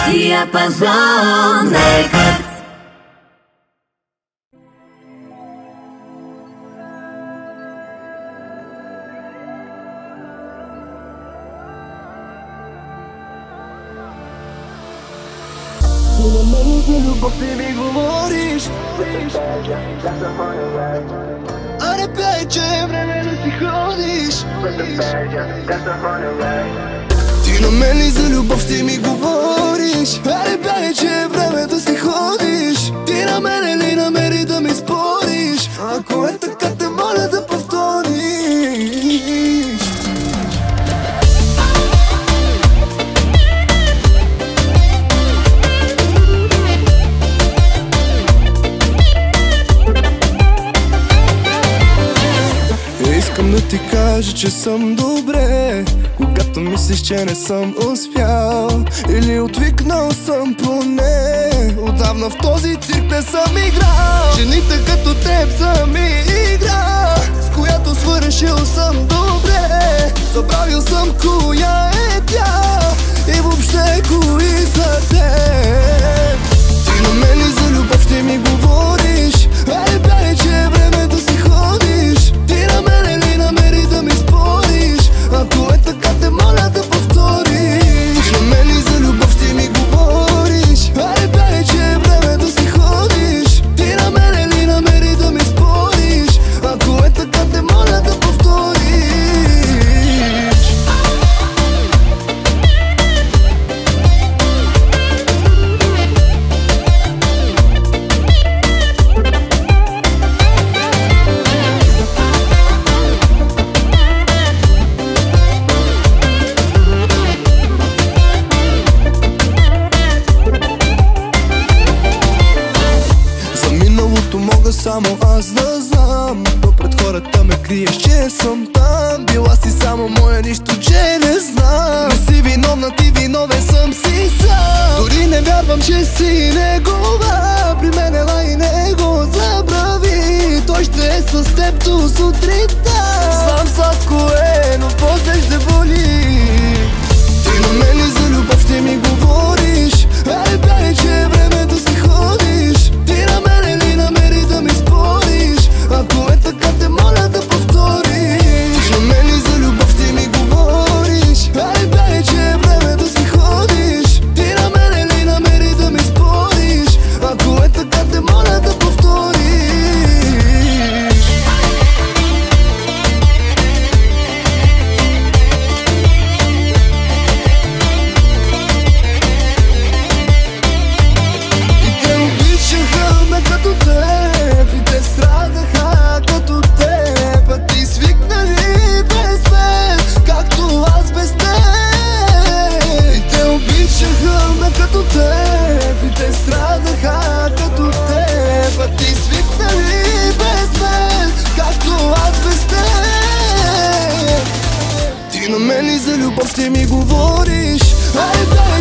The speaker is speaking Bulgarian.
Диапазон Рекордс. Ти на мен за любов ти ми говориш, а не пей, че е време да си ходиш. Ти на мен ли за любов ти ми говориш, а не пей, че е време да си ходиш. Ти на мен ли намери да ми спориш, ако е така те моля да повториш. Искам да ти кажа, че съм добре, когато мислиш, че не съм успял или отвикнал съм поне. Отдавна в този цирк не съм играл. Жените като теб са ми игра, с която свършил съм добре. Забравил съм коя е тя и въобще кои са теб. Ти на мен ли за любов ти ми говориш, ай бе, че е време да си ходиш. Ти на мен ли намери да ми спориш, ако е така те моля да повториш. Ти на мен ли за любов ти ми говориш, ай бе, че е време да си ходиш. Ти на мен ли намери да ми спориш, ако е така те моля да повториш. Мога само аз да знам, но пред хората ме криеш, че съм там. Била си само моя, нищо че не знам. Не си виновна, ти виновен съм си сам. Дори не вярвам, че си негова. При мен ела и не го забрави. Той ще е с теб до сутринта. Знам сладко е, но после ще боли. Ти на мен ли за любов ти ми говориш, ай бе, че е време да си ходиш. Ти на мен ли намери да ми спориш, ако е така те моля да повториш. Ти на мен ли за любов ти ми говориш, ай бе, че е време да си ходиш. Ти на мен ли намери да ми спориш, ако е така те моля да повториш. Като теб и те страдаха като теб, а ти свикнали без мен, както аз без теб. И те обичаха ме като теб и те страдаха като теб, а ти свикнали без мен, както аз без теб. Ти на мен ли за любов ти ми говориш, ай да.